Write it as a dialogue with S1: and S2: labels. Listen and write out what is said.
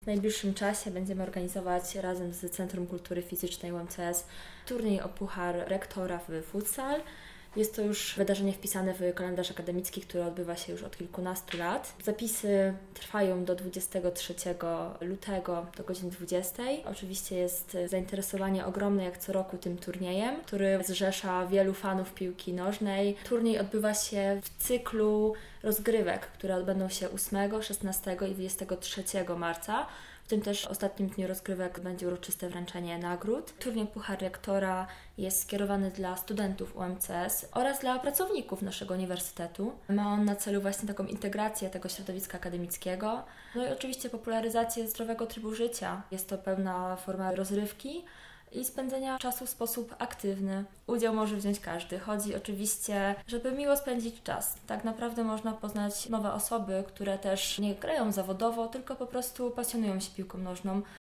S1: najbliższym czasie będziemy organizować razem z Centrum Kultury Fizycznej UMCS turniej o Puchar Rektora w futsal. Jest to już wydarzenie wpisane w kalendarz akademicki, który odbywa się już od kilkunastu lat. Zapisy trwają do 23 lutego do godziny 20. Oczywiście jest zainteresowanie ogromne jak co roku tym turniejem, który zrzesza wielu fanów piłki nożnej. Turniej odbywa się w cyklu rozgrywek, które odbędą się 8, 16 i 23 marca. W tym też ostatnim dniu rozgrywek będzie uroczyste wręczenie nagród. Turniej Puchar Rektora jest skierowany dla studentów UMCS oraz dla pracowników naszego uniwersytetu. Ma on na celu właśnie taką integrację tego środowiska akademickiego, no i oczywiście popularyzację zdrowego trybu życia. Jest to pełna forma rozrywki i spędzenia czasu w sposób aktywny. Udział może wziąć każdy. Chodzi oczywiście, żeby miło spędzić czas. Tak naprawdę można poznać nowe osoby, które też nie grają zawodowo, tylko po prostu pasjonują się piłką nożną.